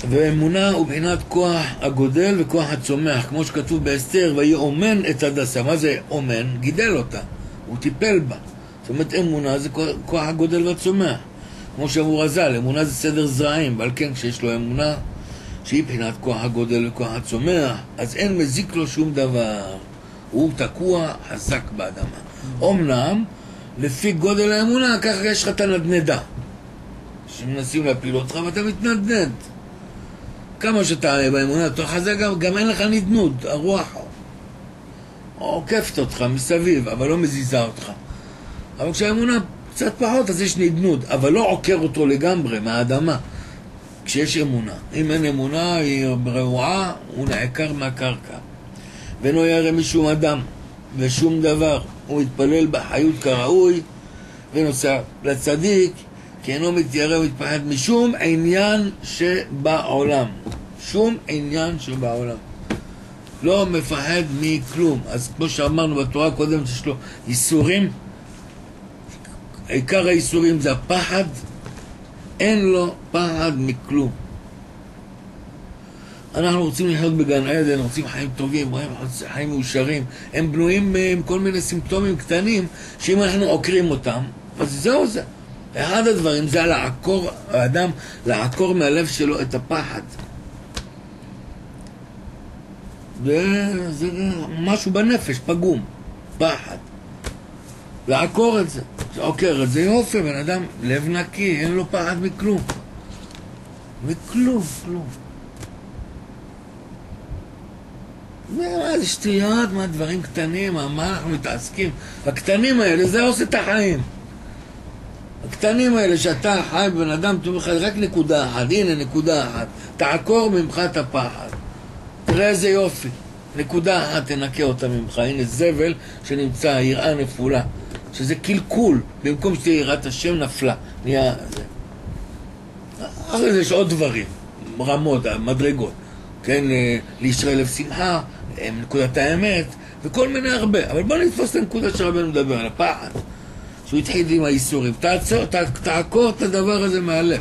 ואמונה הוא בחינת כוח הגודל וכוח הצומח, כמו שכתוב באסתר, ויאומן את הדסה. מה זה אומן? גידל אותה, הוא טיפל בה. זאת אומרת, אמונה זה כוח הגודל והצומח. כמו שאמרו רז"ל, אמונה זה סדר זרעים, ועל כן כשיש לו אמונה שהיא בחינת כוח הגודל וכוח הצומח, אז אין מזיק לו שום דבר. הוא תקוע חזק באדמה. אמנם, לפי גודל האמונה, ככה יש לך את הנדנדה. שמנסים להפיל אותך ואתה מתנדנד. כמה שאתה באמונה תוך חזק, גם אין לך נדנוד, הרוח עוקפת אותך מסביב, אבל לא מזיזה אותך. אבל כשהאמונה קצת פחות, אז יש נדנוד, אבל לא עוקר אותו לגמרי מהאדמה. כשיש אמונה. אם אין אמונה, היא רעועה, הוא נעקר מהקרקע. ואינו ירא משום אדם ושום דבר. הוא מתפלל בחיות כראוי, ונוסע לצדיק, כי אינו מתיירא ומתפחד משום עניין שבעולם. שום עניין שבעולם. לא מפחד מכלום. אז כמו שאמרנו בתורה הקודמת, יש לו איסורים. עיקר האיסורים זה הפחד. אין לו פחד מכלום. אנחנו רוצים לחיות בגן עדן, רוצים חיים טובים, חיים מאושרים. הם בנויים עם כל מיני סימפטומים קטנים, שאם אנחנו עוקרים אותם, אז זהו זה. אחד הדברים זה לעקור, האדם לעקור מהלב שלו את הפחד. זה משהו בנפש, פגום, פחד. לעקור את זה. עוקר את זה יופי, בן אדם לב נקי, אין לו פחד מכלום. מכלום, כלום. מה זה שטויות, מה דברים קטנים, מה אנחנו מתעסקים? הקטנים האלה, זה עושה את החיים. הקטנים האלה שאתה חי בן אדם, תאמר לך רק נקודה אחת, הנה נקודה אחת. תעקור ממך את הפחד. תראה איזה יופי. נקודה אחת תנקה אותה ממך. הנה זבל שנמצא, יראה נפולה. שזה קלקול. במקום שתהיה יראת השם נפלה. נהיה זה. אחרי זה יש עוד דברים. רמות, מדרגות. כן, לישראל לב שמחה, נקודת האמת, וכל מיני הרבה. אבל בוא נתפוס את הנקודה שרבנו מדבר, על הפחד. שהוא התחיל עם האיסורים. תעקור את הדבר הזה מהלב.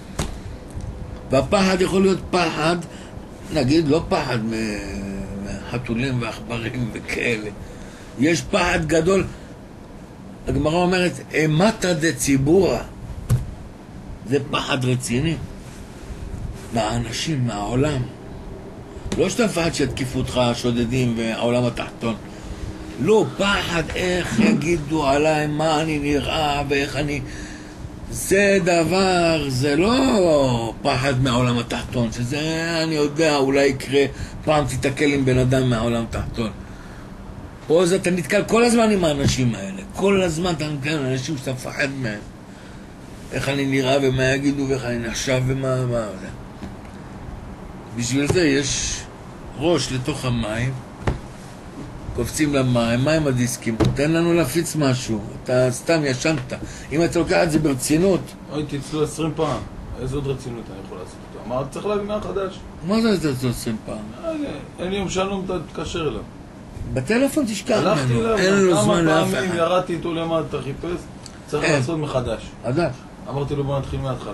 והפחד יכול להיות פחד, נגיד, לא פחד מחתולים ועכברים וכאלה. יש פחד גדול. הגמרא אומרת, אימתא דציבורא. זה פחד רציני. מהאנשים, מהעולם. לא שאתה מפחד שיתקיפו אותך שודדים והעולם התחתון. לא, פחד איך יגידו עליי מה אני נראה ואיך אני... זה דבר, זה לא פחד מהעולם התחתון, שזה אני יודע, אולי יקרה, פעם תתקל עם בן אדם מהעולם התחתון. פה זה אתה נתקל כל הזמן עם האנשים האלה, כל הזמן אתה נתקל עם אנשים שאתה מפחד מהם. איך אני נראה ומה יגידו ואיך אני נחשב ומה זה. בשביל זה יש ראש לתוך המים, קופצים למים, מים הדיסקים, תן לנו להפיץ משהו, אתה סתם ישנת. אם אתה לוקח את זה ברצינות... אוי, תצלו 20 פעם, איזה עוד רצינות אני יכול לעשות אותו? אמרת, צריך להביא מהחדש. מה זה תצלו 20 פעם? אין לי יום שלום, תתקשר אליו. בטלפון תשכח ממנו, הלכתי אליו, אין לו זמן לאף כמה פעמים אחד. ירדתי איתו למטה, חיפש, צריך לעשות מחדש. חדש. אמרתי לו, בוא נתחיל מההתחלה.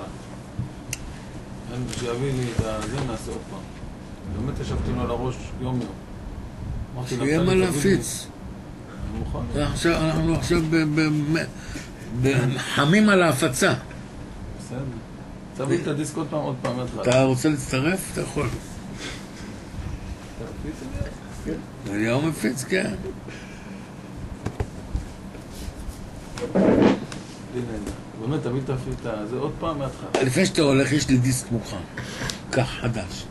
שיביא לי את זה, נעשה עוד פעם. באמת ישבתי לו על הראש יום. שיהיה מה להפיץ. אנחנו עכשיו חמים על ההפצה. בסדר. תביא את הדיסק עוד פעם, עוד פעם. אתה רוצה להצטרף? אתה יכול. אליהו מפיץ, כן. באמת, תביא את זה עוד פעם מההתחלה. לפני שאתה הולך, יש לי דיסק מוכן. כך, חדש.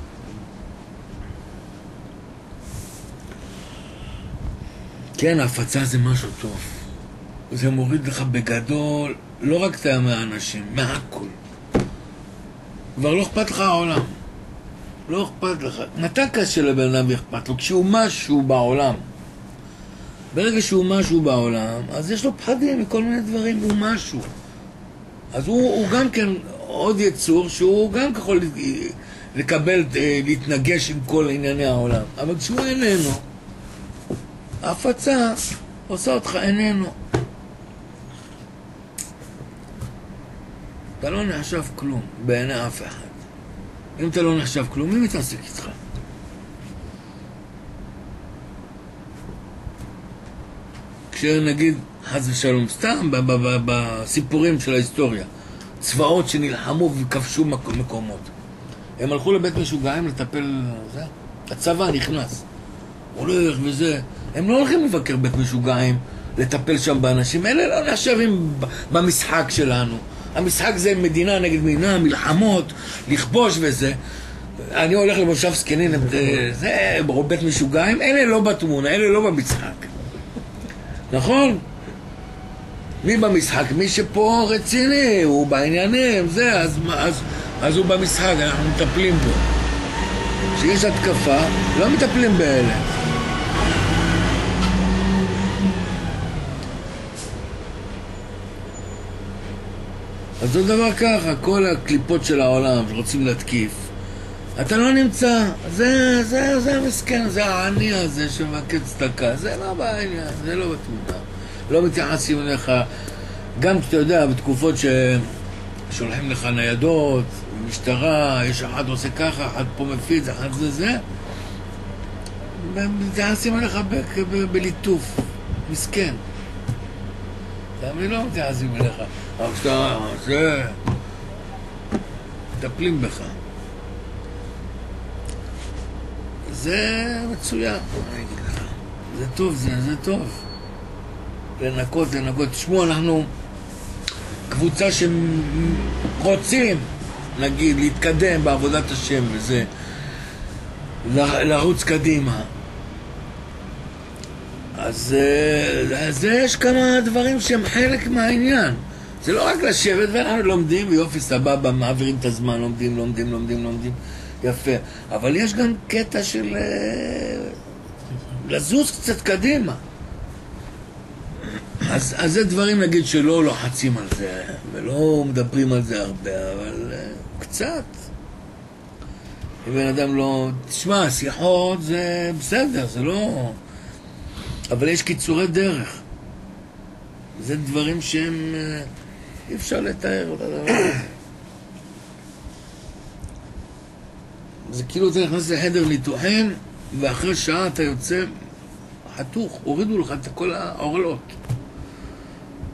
כן, ההפצה זה משהו טוב. זה מוריד לך בגדול, לא רק אתה מהאנשים, מהכל. כבר לא אכפת לך העולם. לא אכפת לך. מתי קשה לבן אדם אכפת לו? כשהוא משהו בעולם. ברגע שהוא משהו בעולם, אז יש לו פחדים מכל מיני דברים, הוא משהו. אז הוא גם כן עוד יצור שהוא גם יכול לקבל, להתנגש עם כל ענייני העולם. אבל כשהוא איננו, ההפצה עושה אותך איננו. אתה לא נחשב כלום בעיני אף אחד. אם אתה לא נחשב כלום, מי מתעסק איתך? כשנגיד, חס ושלום, סתם בסיפורים של ההיסטוריה, צבאות שנלחמו וכבשו מקומות. הם הלכו לבית משוגעים לטפל, זה, הצבא נכנס. הולך וזה. הם לא הולכים לבקר בית משוגעים, לטפל שם באנשים. אלה לא נחשבים במשחק שלנו. המשחק זה מדינה נגד מדינה, מלחמות, לכבוש וזה. אני הולך למושב סקנין, זה בית משוגעים, אלה לא בתמונה, אלה לא במשחק. נכון? מי במשחק? מי שפה רציני, הוא בעניינים, זה, אז הוא במשחק, אנחנו מטפלים בו. כשיש התקפה, לא מטפלים באלה. אז זה דבר ככה, כל הקליפות של העולם שרוצים להתקיף, אתה לא נמצא, זה המסכן, זה העני הזה שמבקש צדקה, זה לא בעניין, זה לא בתמונה. לא מתייחסים אליך, גם כשאתה יודע, בתקופות ששולחים לך ניידות, משטרה, יש אחד עושה ככה, אחד פה מפיץ, אחד זה, מתייחסים אליך בליטוף, מסכן. לא מתייחסים אליך, אבל כשאתה, זה, מטפלים בך. זה מצוין, אני אגיד לך. זה טוב, זה טוב. לנקות. תשמעו, אנחנו קבוצה שרוצים, נגיד, להתקדם בעבודת השם וזה, לרוץ קדימה. אז יש כמה דברים שהם חלק מהעניין. זה לא רק לשבת ואנחנו לומדים, ויופי סבבה, מעבירים את הזמן, לומדים. יפה. אבל יש גם קטע של לזוז קצת קדימה. אז זה דברים נגיד שלא לוחצים על זה, ולא מדברים על זה הרבה, אבל קצת. אם בן אדם לא... תשמע, שיחות זה בסדר, זה לא... אבל יש קיצורי דרך. זה דברים שהם... אי אפשר לתאר את הדבר הזה. זה כאילו אתה נכנס לחדר ניתוחים, ואחרי שעה אתה יוצא חתוך, הורידו לך את כל העורלות.